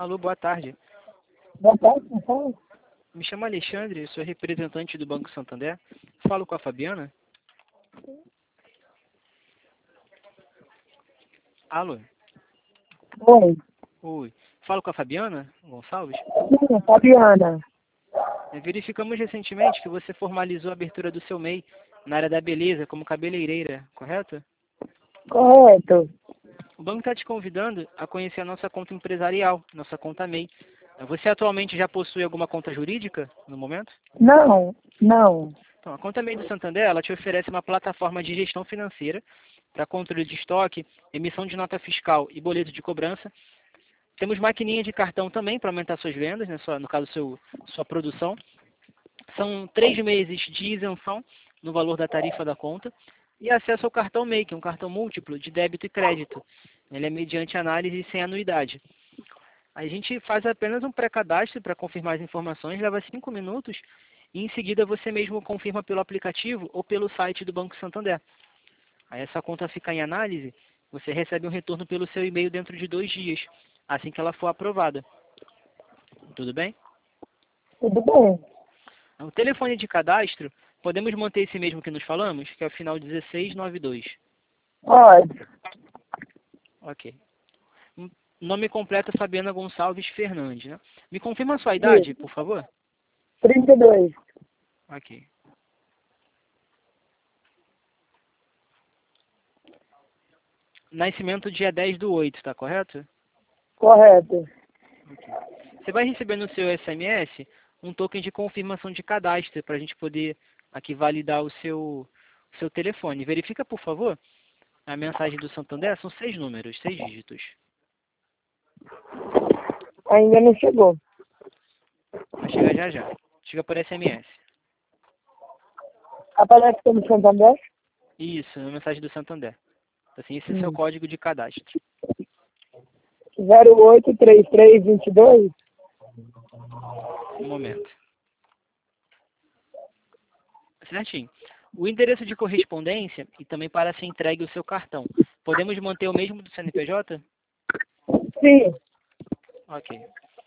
Alô, boa tarde. Boa tarde, quem fala? Me chamo Alexandre, sou representante do Banco Santander. Falo com a Fabiana? Alô? Oi. Oi. Falo com a Fabiana Gonçalves? Sim, Fabiana. Verificamos recentemente que você formalizou a abertura do seu MEI na área da beleza como cabeleireira, correto? Correto. O banco está te convidando a conhecer a nossa conta empresarial, nossa conta MEI. Você atualmente já possui alguma conta jurídica no momento? Não, não. Então, a conta MEI do Santander, ela te oferece uma plataforma de gestão financeira para controle de estoque, emissão de nota fiscal e boleto de cobrança. Temos maquininha de cartão também para aumentar suas vendas, né, no caso sua produção. São 3 meses de isenção no valor da tarifa da conta e acesso ao cartão MEI, que é um cartão múltiplo de débito e crédito. Ele é mediante análise sem anuidade. A gente faz apenas um pré-cadastro para confirmar as informações, leva 5 minutos e em seguida você mesmo confirma pelo aplicativo ou pelo site do Banco Santander. Aí essa conta fica em análise, você recebe um retorno pelo seu e-mail dentro de 2 dias, assim que ela for aprovada. Tudo bem? Tudo bem. O telefone de cadastro, podemos manter esse mesmo que nos falamos, que é o final 1692. Pode. Ok. Nome completo é Fabiana Gonçalves Fernandes, né? Me confirma a sua idade, por favor? 32. Ok. Nascimento dia 10/8, tá correto? Correto. Você vai receber no seu SMS um token de confirmação de cadastro para a gente poder aqui validar o seu telefone. Verifica, por favor, a mensagem do Santander. São 6 números, 6 dígitos. Ainda não chegou. Vai chegar já já. Chega por SMS. Aparece como Santander? Isso, é a mensagem do Santander. Assim, esse é o seu código de cadastro. 083322? Um momento. Certinho. O endereço de correspondência e também para ser entregue o seu cartão. Podemos manter o mesmo do CNPJ? Sim. Ok.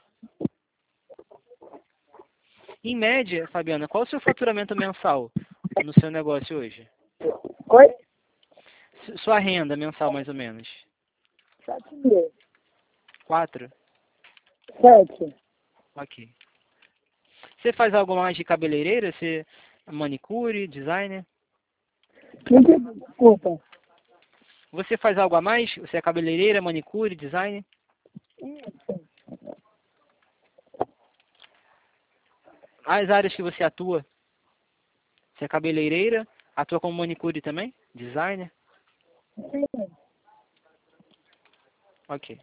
Em média, Fabiana, qual o seu faturamento mensal no seu negócio hoje? Oi? Sua renda mensal, mais ou menos? 7 mil. 4? 7. Ok. Você faz algo mais de cabeleireira? Você é manicure, designer? Desculpa. Você faz algo a mais? Você é cabeleireira, manicure, designer? As áreas que você atua? Você é cabeleireira? Atua como manicure também? Designer? Ok.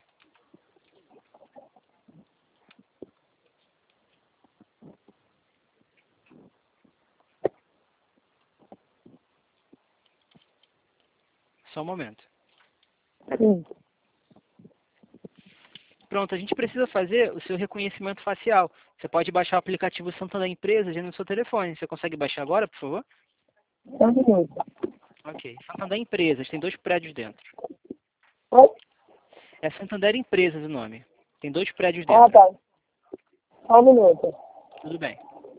Só um momento. Sim. Pronto, a gente precisa fazer o seu reconhecimento facial. Você pode baixar o aplicativo Santander Empresas no seu telefone. Você consegue baixar agora, por favor? Só um minuto. Ok. Santander Empresas, tem 2 prédios dentro. Oi? É Santander Empresas o nome. Tem 2 prédios Ah, dentro. tá. Só um minuto. Tudo bem.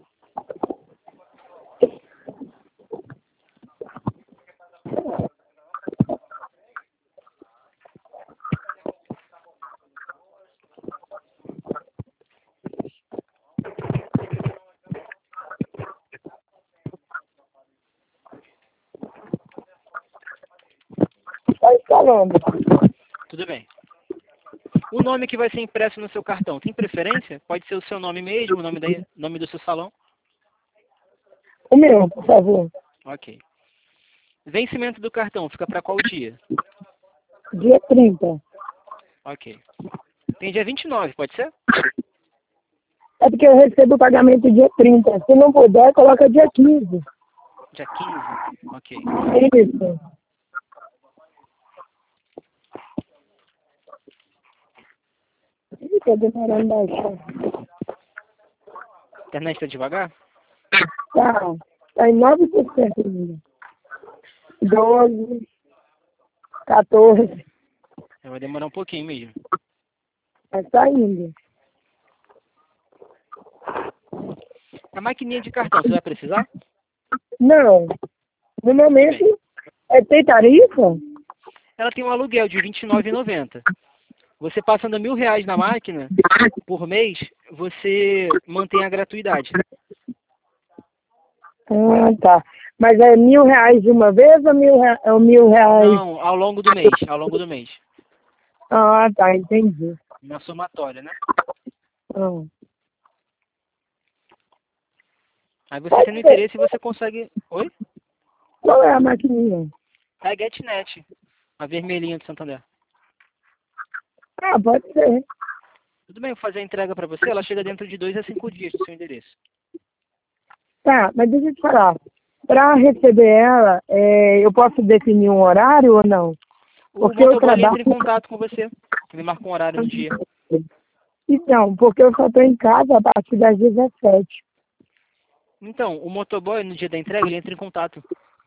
Está instalando. Tudo bem. O nome que vai ser impresso no seu cartão, tem preferência? Pode ser o seu nome mesmo, o nome do seu salão? O meu, por favor. Ok. Vencimento do cartão, fica para qual dia? Dia 30. Ok. Tem dia 29, pode ser? É porque eu recebo o pagamento dia 30. Se não puder, coloca dia 15. Dia 15? Ok. Isso. Ih, tá demorando a baixar. A internet está devagar? Tá em 9% ainda. 12, 14. Vai demorar um pouquinho mesmo. Mas tá indo. maquininha de cartão, você vai precisar? Não. No Bem, momento, tem tarifa? ela tem um aluguel de R$ 29,90. Você passando R$ 1.000 na máquina, por mês, você mantém a gratuidade. Ah, tá. Mas é R$ 1.000 de uma vez ou R$ 1.000? Não, ao longo do mês, ao longo do mês. Ah, tá, entendi. Na somatória, né? Ah. Aí você Pode tendo ser. interesse, você consegue... Oi? Qual é a maquininha? É a GetNet, a vermelhinha de Santander. Ah, pode ser. Tudo bem, eu vou fazer a entrega para você, ela chega dentro de 2 a 5 dias do seu endereço. Tá, mas deixa eu te falar. Para receber ela, eu posso definir um horário ou não? O Porque eu motoboy ele trabalho. entra em contato com você, ele marca um horário no dia. Então, porque eu só estou em casa a partir das 17. Então, o motoboy, no dia da entrega, ele entra em contato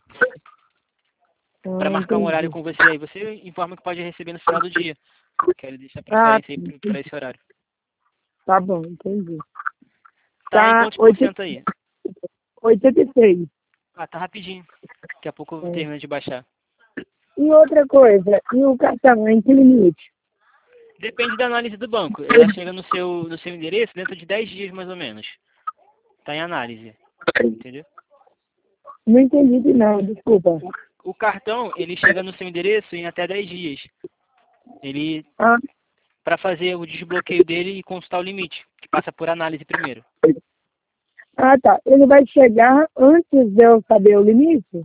para Ah, marcar um horário entendi. com você. Aí você informa que pode receber no final do dia, que ele deixa a Ah, preferência aí para esse horário. tá bom, entendi. Tá em Tá quantos por cento aí? 86. Ah, tá rapidinho. Daqui a pouco eu É. termino de baixar. E outra coisa, e o cartão, em que limite? Depende da análise do banco. Ela chega no seu endereço dentro de 10 dias, mais ou menos. Tá em análise, entendeu? Não entendi de não, desculpa. O cartão, ele chega no seu endereço em até 10 dias. Ele, Ah, para fazer o desbloqueio dele e consultar o limite, que passa por análise primeiro. tá. Ele vai chegar antes de eu saber o limite?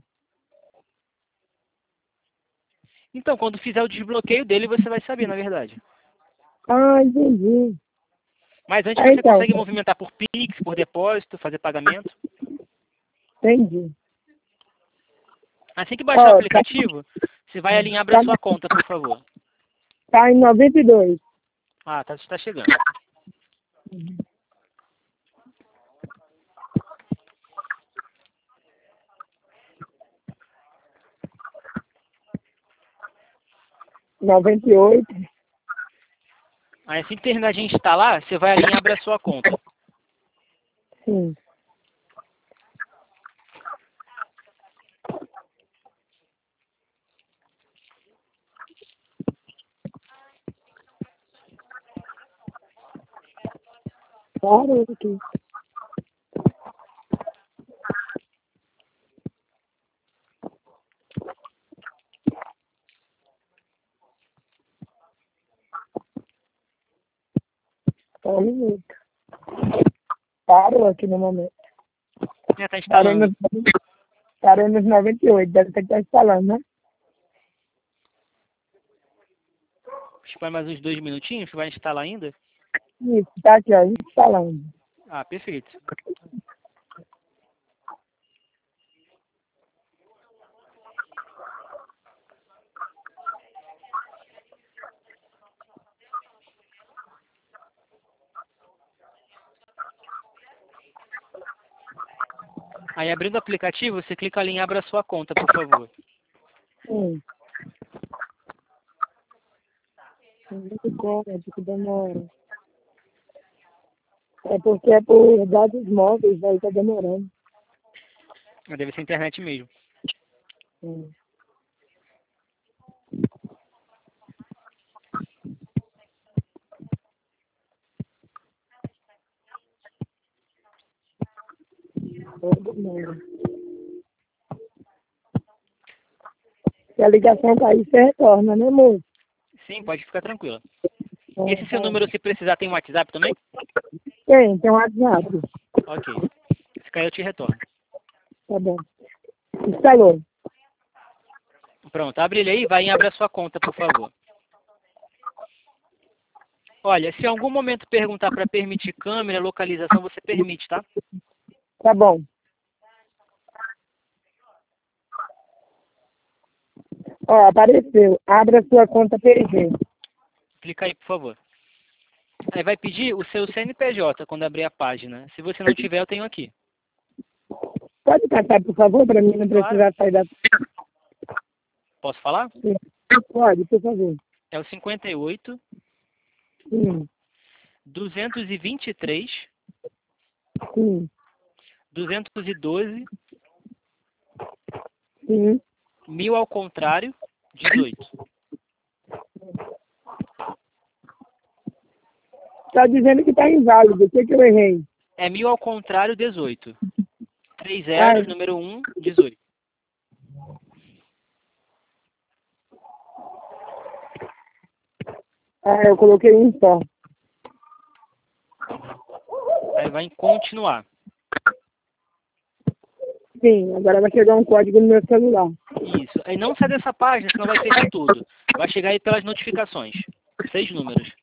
Então, quando fizer o desbloqueio dele, você vai saber, na verdade. Ah, entendi. Mas antes Ah, você então, consegue movimentar por Pix, por depósito, fazer pagamento. entendi. Assim que baixar o Ó, aplicativo, você vai ali em abra tá, sua conta, por favor. tá em 92. Ah, tá chegando. Uhum. 98. Aí assim que terminar de instalar, você vai ali em abra sua conta. Sim. Claro, aqui. Só um minuto. Parou aqui no momento. Já tá Parou instalando. nos, parou nos 98. Deve ter que estar instalando, né? Espera mais uns 2 minutinhos, vai instalar ainda. Isso, tá aqui, ó, instalando. Ah, perfeito. Aí abrindo o aplicativo, você clica ali em abra sua conta, por favor. Sim. Muito código, demora. É porque é por dados móveis, aí tá demorando. Deve ser internet mesmo. Sim. Todo mundo. Se a ligação cair, você retorna, né, moço? Sim, pode ficar tranquila. Esse seu Tá. número, se precisar, tem um WhatsApp também? Tem um WhatsApp. Ok. Se cair, eu te retorno. Tá bom. Instalou. Pronto, abre ele aí e vai em abra sua conta, por favor. Olha, se em algum momento perguntar para permitir câmera, localização, você permite, tá? Tá bom. Ó, apareceu. Abra sua conta PG. Clica aí, por favor. Aí vai pedir o seu CNPJ quando abrir a página. Se você não tiver, eu tenho aqui. Pode passar, por favor, para mim não Claro. precisar sair da... Posso falar? Pode, por favor. É o 58 Sim, 223 sim. 212, Sim. 1000 ao contrário, 18. Está dizendo que está inválido. O que eu errei? É 1000 ao contrário, 18. 3 Ah, zeros, número 1, 18. eu coloquei um só. Aí vai em continuar. Sim, agora vai chegar um código no meu celular. Isso. Aí não sai dessa página, senão vai fechar tudo. Vai chegar aí pelas notificações. 6 números.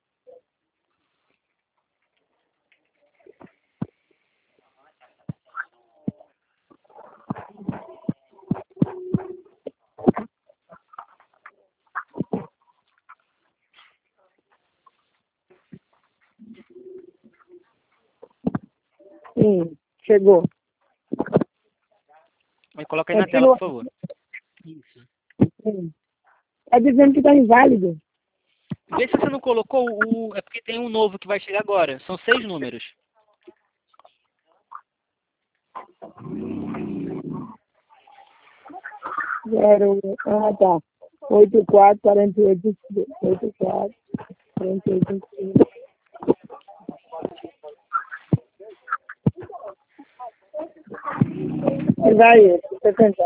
Sim, chegou. Aí coloca aí na tela, por favor. Isso. Sim. Está dizendo que está inválido. Vê se você não colocou o... É porque tem um novo que vai chegar agora. São 6 números. Zero, tá. 84, 48, 84, 48, 5. Vai, você tentar.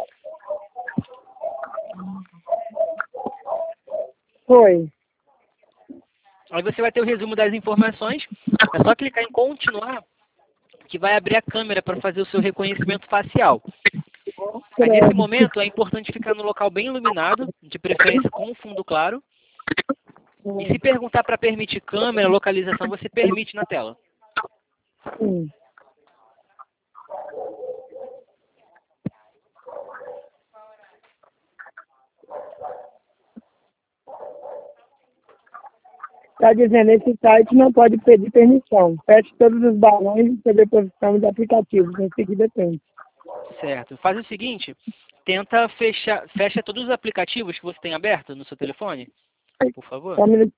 Foi. Aí você vai ter o resumo das informações. É só clicar em continuar, que vai abrir a câmera para fazer o seu reconhecimento facial. Aí nesse momento é importante ficar no local bem iluminado, de preferência com um fundo claro. E se perguntar para permitir câmera, localização, você permite na tela. Sim. Está dizendo, esse site não pode pedir permissão. Feche todos os balões de deposição de aplicativos. Em seguida tem. Certo. Faz o seguinte, fecha todos os aplicativos que você tem aberto no seu telefone, por favor. Só um minuto.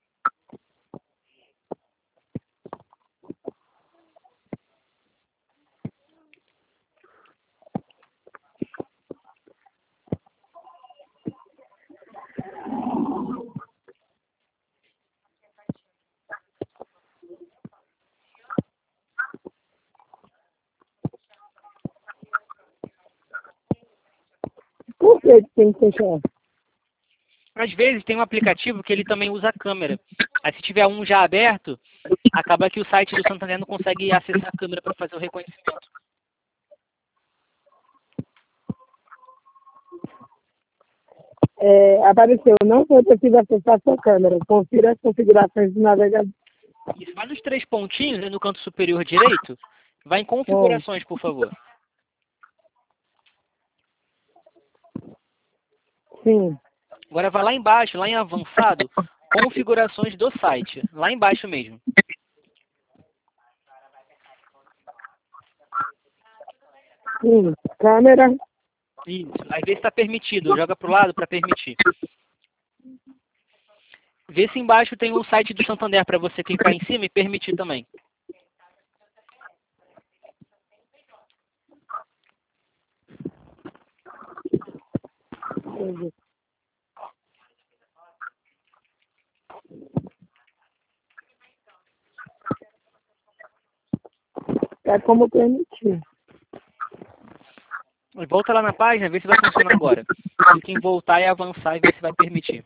Por que tem que fechar? Às vezes tem um aplicativo que ele também usa a câmera. Aí se tiver um já aberto, acaba que o site do Santander não consegue acessar a câmera para fazer o reconhecimento. Apareceu, não foi possível acessar sua câmera. Confira as configurações do navegador. Isso, vai nos 3 pontinhos aí no canto superior direito, vai em configurações, por favor. Sim. Agora vai lá embaixo, lá em avançado, configurações do site, lá embaixo mesmo. Sim. Câmera. Isso, aí vê se está permitido, joga para o lado para permitir. Vê se embaixo tem um site do Santander para você clicar em cima e permitir também. É como permitir. Volta lá na página, vê se vai funcionar agora. Clica em voltar e avançar e ver se vai permitir.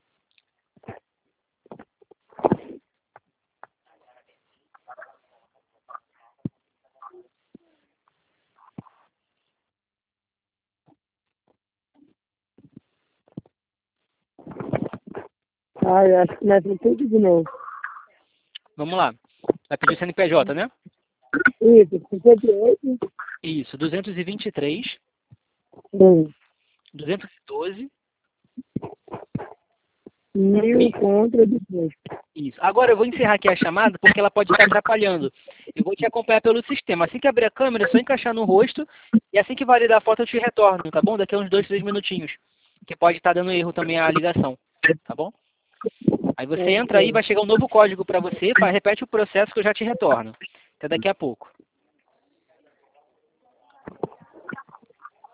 Eu acho que começa tudo de novo. Vamos lá. Vai pedir o CNPJ, né? Isso, 58. Isso, 223, Sim. 212. 1000 contra depois. Isso. Agora eu vou encerrar aqui a chamada porque ela pode estar atrapalhando. Eu vou te acompanhar pelo sistema. Assim que abrir a câmera, é só encaixar no rosto e assim que validar a foto eu te retorno, tá bom? Daqui a uns 2, 3 minutinhos. Que pode estar dando erro também a ligação, tá bom? Aí você entra aí, vai chegar um novo código para você, repete o processo que eu já te retorno. Até daqui a pouco.